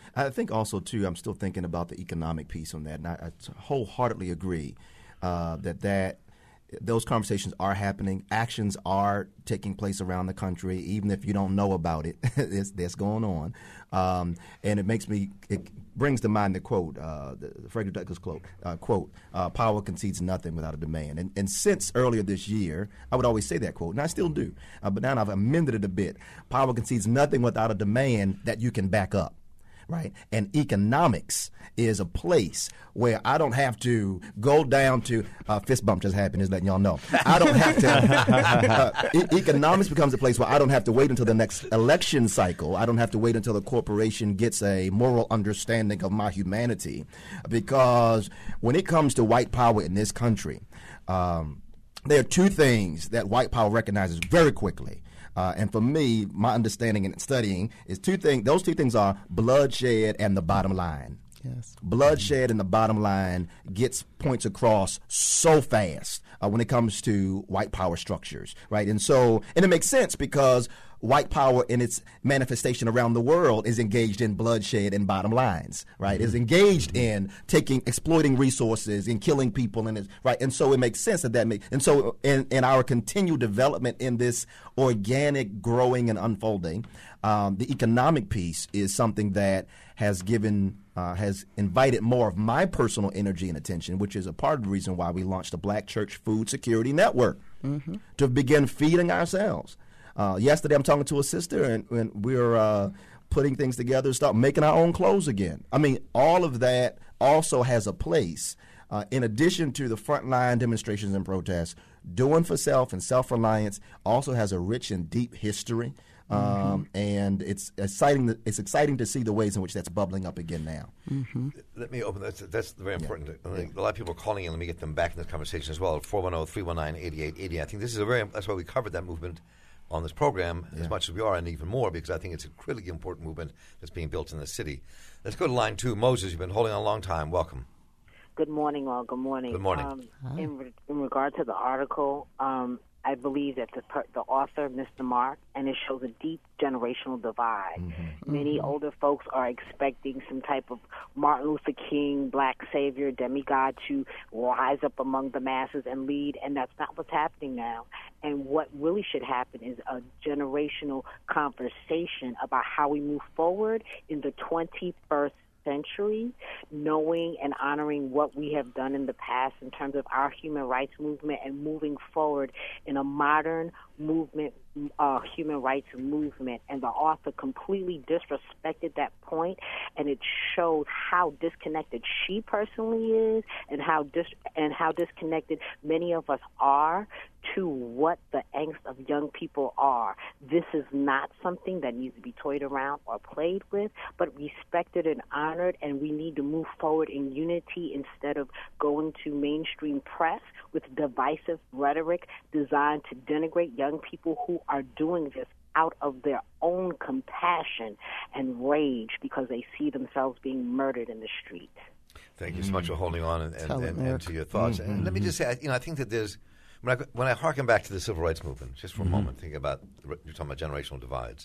I think also, too, I'm still thinking about the economic piece on that, and I, I wholeheartedly agree uh, that that those conversations are happening. Actions are taking place around the country, even if you don't know about it. it's, that's going on. Um, and it makes me, it brings to mind the quote, uh, the Frederick Douglass quote, uh, quote uh, power concedes nothing without a demand. And, and since earlier this year, I would always say that quote, and I still do. Uh, but now I've amended it a bit. Power concedes nothing without a demand that you can back up. Right. And economics is a place where I don't have to go down to uh, fist bump just happened, just letting y'all know. I don't have to. uh, e- economics becomes a place where I don't have to wait until the next election cycle. I don't have to wait until the corporation gets a moral understanding of my humanity. Because when it comes to white power in this country, um, there are two things that white power recognizes very quickly. Uh, and for me, my understanding and studying is two things. Those two things are bloodshed and the bottom line. Yes. Bloodshed and the bottom line gets points across so fast uh, when it comes to white power structures, right? And so, and it makes sense because white power in its manifestation around the world is engaged in bloodshed and bottom lines, right? Mm-hmm. Is engaged in taking, exploiting resources and killing people, and it's, right. And so it makes sense that that makes, and so in, in our continued development in this organic growing and unfolding, um, the economic piece is something that has given. Uh, has invited more of my personal energy and attention, which is a part of the reason why we launched the Black Church Food Security Network mm-hmm. to begin feeding ourselves. Uh, yesterday, I'm talking to a sister, and, and we're uh, putting things together, start making our own clothes again. I mean, all of that also has a place, uh, in addition to the frontline demonstrations and protests. Doing for self and self-reliance also has a rich and deep history. Um, mm-hmm. And it's exciting. To, it's exciting to see the ways in which that's bubbling up again now. Mm-hmm. Let me open. That's, that's very important. Yeah. Yeah. A lot of people are calling in. Let me get them back in this conversation as well. four one zero, three one nine, eight eight eight zero. I think this is a very. That's why we covered that movement on this program yeah. as much as we are, and even more because I think it's a critically important movement that's being built in the city. Let's go to line two. Moses, you've been holding on a long time. Welcome. Good morning, all. Good morning. Good morning. Um, in, re- in regard to the article, um, I believe that the per- the author, Mister Mark, and it shows a deep generational divide. Mm-hmm. Many mm-hmm. older folks are expecting some type of Martin Luther King, black savior, demigod to rise up among the masses and lead, and that's not what's happening now. And what really should happen is a generational conversation about how we move forward in the twenty-first century, knowing and honoring what we have done in the past in terms of our human rights movement and moving forward in a modern movement, uh, human rights movement. And the author completely disrespected that point, and it shows how disconnected she personally is and how dis- and how disconnected many of us are to what the angst of young people are. This is not something that needs to be toyed around or played with, but respected and honored, and we need to move forward in unity instead of going to mainstream press with divisive rhetoric designed to denigrate young people who are doing this out of their own compassion and rage because they see themselves being murdered in the street. Thank you so much for holding on and, and, and, and to your thoughts. Mm-hmm. And let me just say, you know, I think that there's When I, when I hearken back to the civil rights movement, just for a mm-hmm. moment, thinking about, you're talking about generational divides,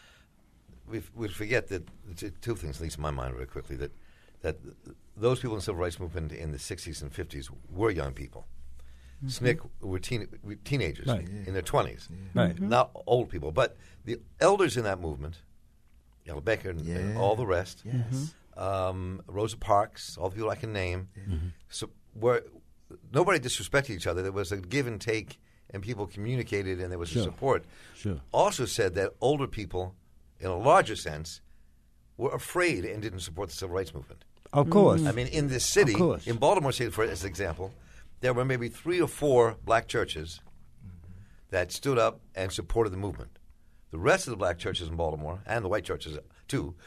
we we forget that, two things, at least in my mind very quickly, that that those people in the civil rights movement in the sixties and fifties were young people. Mm-hmm. S N C C were teen, teenagers right. in their twenties, yeah. right. not old people. But the elders in that movement, Ella Baker and, yeah. and all the rest, yes. um, Rosa Parks, all the people I can name, mm-hmm. so were... Nobody disrespected each other. There was a give and take, and people communicated, and there was sure. a support. Sure. Also said that older people, in a larger sense, were afraid and didn't support the civil rights movement. Of course. I mean, in this city, in Baltimore City, for as an example, there were maybe three or four black churches that stood up and supported the movement. The rest of the black churches in Baltimore, and the white churches too,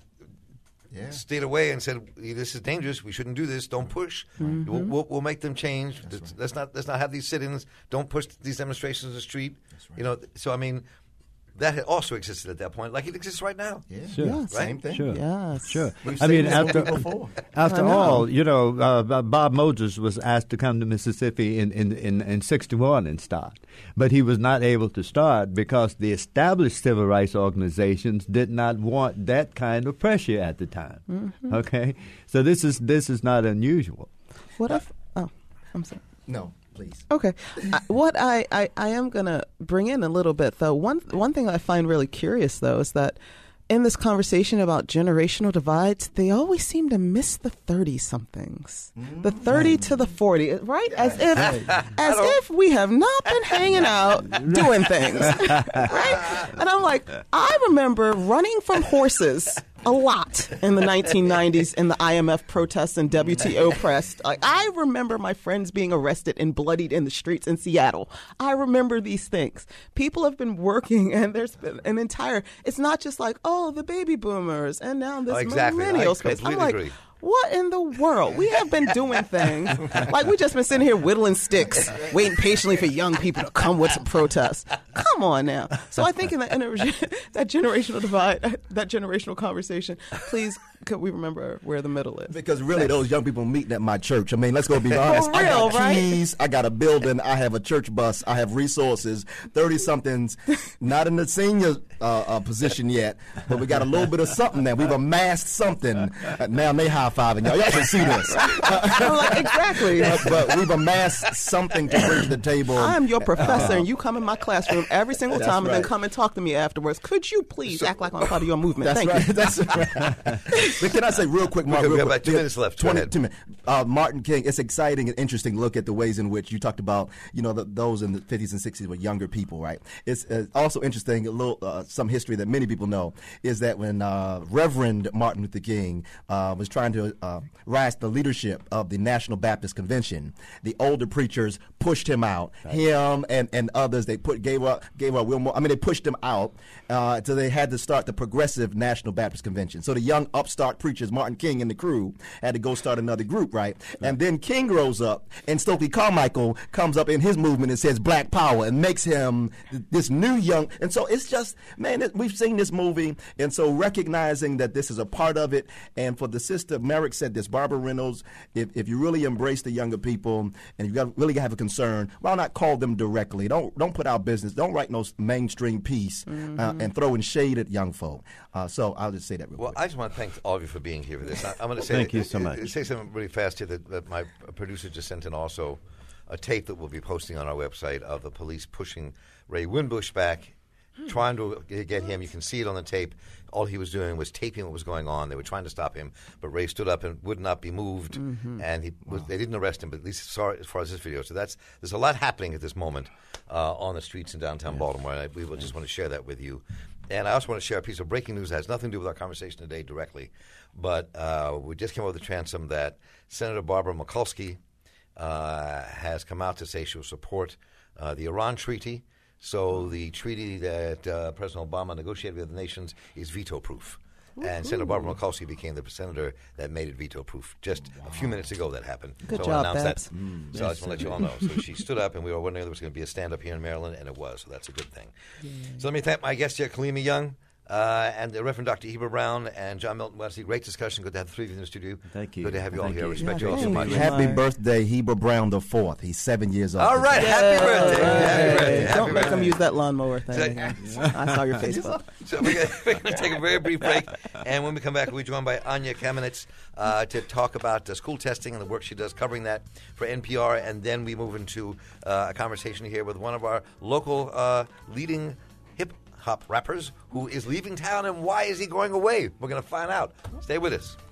Yeah. stayed away and said, "This is dangerous. We shouldn't do this. Don't push. Mm-hmm. We'll, we'll, we'll make them change. Let's, right. let's not let's not have these sit-ins. Don't push these demonstrations in the street." Right. You know. So I mean, that had also existed at that point, like it exists right now. Yeah, Sure. Yes. Right? Same thing. Sure. Yes. Sure. We've I seen mean, this after movie before. after I know. all, you know, uh, Bob Moses was asked to come to Mississippi in in in, in sixty-one and start, but he was not able to start because the established civil rights organizations did not want that kind of pressure at the time. Mm-hmm. Okay, so this is this is not unusual. What if? Oh, I'm sorry. No, please. Okay. I, what I, I, I am going to bring in a little bit, though, one one thing I find really curious, though, is that in this conversation about generational divides, they always seem to miss the thirty-somethings, the thirty to the forty, right? As if as if we have not been hanging out doing things, right? And I'm like, I remember running from horses a lot in the nineteen nineties in the I M F protests and W T O press. Like, I remember my friends being arrested and bloodied in the streets in Seattle. I remember these things. People have been working, and there's been an entire, it's not just like, oh, the baby boomers and now this Oh, exactly. millennial I space. I'm completely like, agree. what in the world? We have been doing things. Like, we just been sitting here whittling sticks, waiting patiently for young people to come with some protests. Come on now. So I think in that, ener- that generational divide, that generational conversation, please, could we remember where the middle is? Because really, those young people meeting at my church. I mean, let's go be honest. For I real, got right? keys. I got a building. I have a church bus. I have resources. Thirty-somethings, not in the senior uh, uh, position yet, but we got a little bit of something now. We've amassed something. Uh, now they high fiving y'all. Y'all should see this. I'm like, exactly. but, but we've amassed something to bring to the table. I'm your professor, and you come in my classroom every single That's time, and then right. come and talk to me afterwards. Could you please act like I'm part of your movement? That's Thank right. you. That's right. But can I say real quick, Mark? We real have quick, about two minutes left. Go twenty, ahead. two minutes. Uh, Martin King. It's exciting and interesting to look at the ways in which you talked about. You know, the, those in the fifties and sixties were younger people, right? It's uh, also interesting. A little uh, some history that many people know is that when uh, Reverend Martin Luther King uh, was trying to uh, rise to the leadership of the National Baptist Convention, the older preachers pushed him out. Right. Him and, and others, they put gave up gave up Wilmore. I mean, they pushed him out. Uh, so they had to start the Progressive National Baptist Convention. So the young upstart preachers, Martin King and the crew, had to go start another group, right? right. And then King grows up, and Stokely Carmichael comes up in his movement and says Black Power and makes him this new young. And so it's just, man, it, we've seen this movie, and so recognizing that this is a part of it. And for the sister, Merrick said this, Barbara Reynolds, if, if you really embrace the younger people and you got, really have a concern, why not call them directly? Don't don't put out business. Don't write no mainstream piece mm-hmm. uh, and throwing shade at young folk. Uh, so I'll just say that real well, quick. I just want to thank all of you for being here for this. I, I'm going to say Thank you so much. Say something really fast here that, that my producer just sent in also a tape that we'll be posting on our website of the police pushing Ray Winbush back, trying to get him. You can see it on the tape. All he was doing was taping what was going on. They were trying to stop him, but Ray stood up and would not be moved, mm-hmm. and he was, wow. they didn't arrest him, but at least as far, as far as this video. So that's there's a lot happening at this moment uh, on the streets in downtown yes. Baltimore, and I, we will just want to share that with you. And I also want to share a piece of breaking news that has nothing to do with our conversation today directly, but uh, we just came over the transom that Senator Barbara Mikulski uh, has come out to say she will support uh, the Iran treaty. So the treaty that uh, President Obama negotiated with the nations is veto-proof. Ooh, and Senator Barbara Mikulski became the senator that made it veto-proof. Just wow. a few minutes ago that happened. Good so job, I announced Babs. that. Mm, so I just want to let you all know. So she stood up, and we were wondering if there was going to be a stand-up here in Maryland, and it was. So that's a good thing. Yeah. So let me thank my guests here, Kalima Young, uh, and the Reverend Doctor Heber Brown, and John Milton Wesley. Great discussion. Good to have the three of you in the studio. Thank you. Good to have you Thank all here. You. Respect yeah, you all so much. Happy birthday, Heber Brown the fourth. He's seven years old. All right. Happy birthday. Hey, Happy birthday. Don't Happy make birthday. him use that lawnmower thing. I saw your Facebook. So we're going to take a very brief break, and when we come back, we'll be joined by Anya Kamenetz uh, to talk about uh, school testing and the work she does covering that for N P R, and then we move into uh, a conversation here with one of our local uh, leading hip-hop rappers who is leaving town, and why is he going away? We're going to find out. Stay with us.